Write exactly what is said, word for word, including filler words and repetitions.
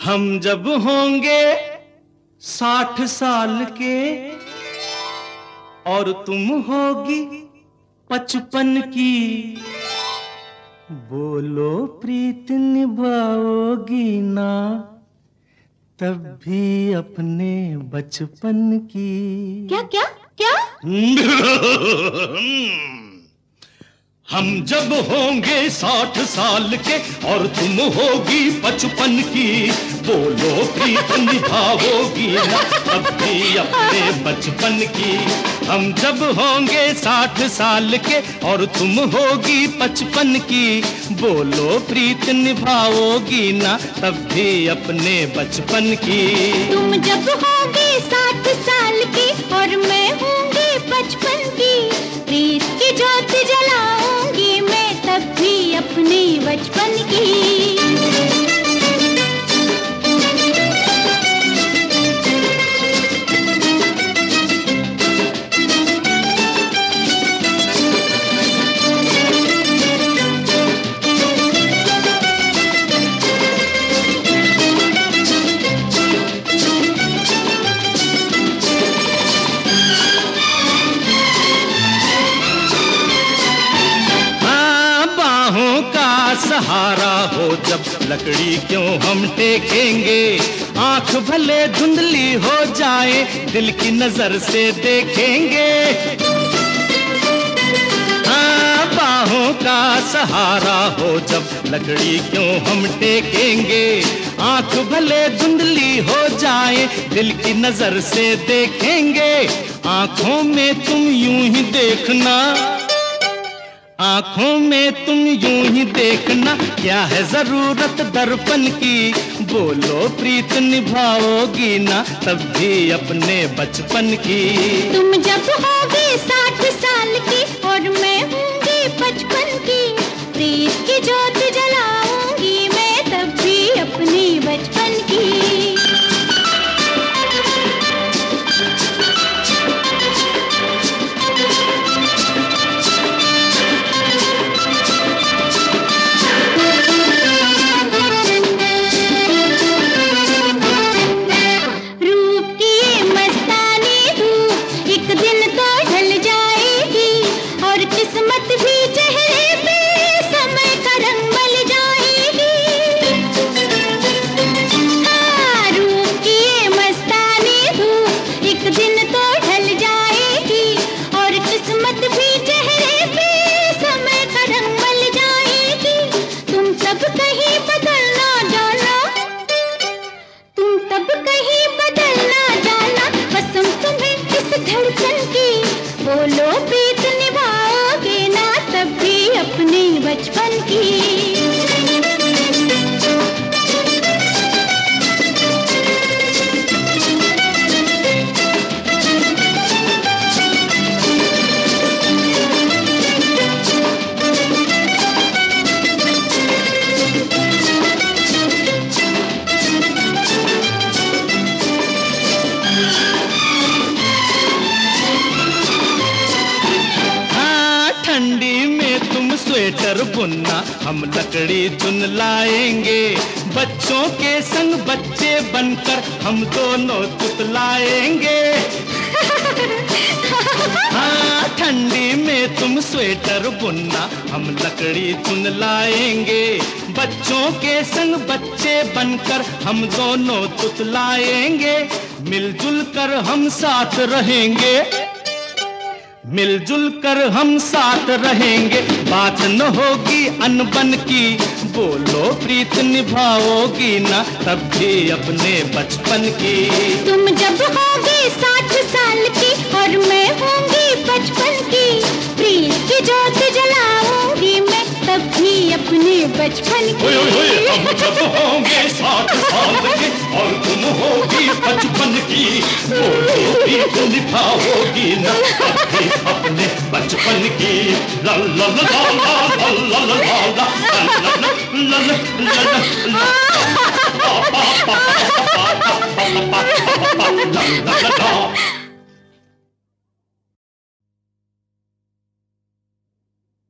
हम जब होंगे साठ साल के और तुम होगी पचपन की, बोलो प्रीत निभाओगी ना तब भी अपने बचपन की। क्या क्या क्या? हम जब होंगे साठ साल के और तुम होगी पचपन की, बोलो प्रीत निभाओगी ना तब भी अपने बचपन की। हम जब होंगे साठ साल के और तुम होगी पचपन की, बोलो प्रीत निभाओगी ना तब भी अपने बचपन की। तुम जब होगे साठ साल की और मैं होंगी पचपन की, प्रीत की ज्योत जलाऊंगी मैं तब भी अपने बचपन की। सहारा हो जब लकड़ी क्यों हम टेकेंगे, आंख भले धुंधली हो जाए दिल की नजर से देखेंगे। हाँ, बाहों का सहारा हो जब लकड़ी क्यों हम टेकेंगे, आंख भले धुंधली हो जाए दिल की नजर से देखेंगे। आंखों में तुम यूं ही देखना, आंखों में तुम यूं ही देखना, क्या है जरूरत दर्पण की, बोलो प्रीत निभाओगी ना तब भी अपने बचपन की। तुम जब होगे साठ साल की और मैं होंगी पचपन की, प्रीत की ज्योत जलाऊंगी मैं तब भी अपनी बचपन की। बोलो प्रीत निभाओगे ना तब भी अपने बचपन की। स्वेटर बुनना हम लकड़ी चुन लाएंगे, बच्चों के संग बच्चे बनकर हम दोनों तुतलाएंगे। हाँ, ठंडी में तुम स्वेटर बुनना हम लकड़ी चुन लाएंगे, बच्चों के संग बच्चे बनकर हम दोनों तुतलाएंगे। मिलजुल कर हम साथ रहेंगे, मिलजुल कर हम साथ रहेंगे, बात न होगी अनबन की, बोलो प्रीत निभाओगी ना तब भी अपने बचपन की। तुम जब होगे साठ साल की और मैं होंगी पचपन की, प्रीत की ज्योत जलाऊंगी मैं तब भी अपने बचपन की। ओए ओए ओए, हम जब होंगे साठ साल के और तुम होगी पचपन की, बोलो प्रीत निभाओगी ना तब भी अपने बचपन की। ला ला ला ला ला ला ला ला ला ला ला ला ला ला।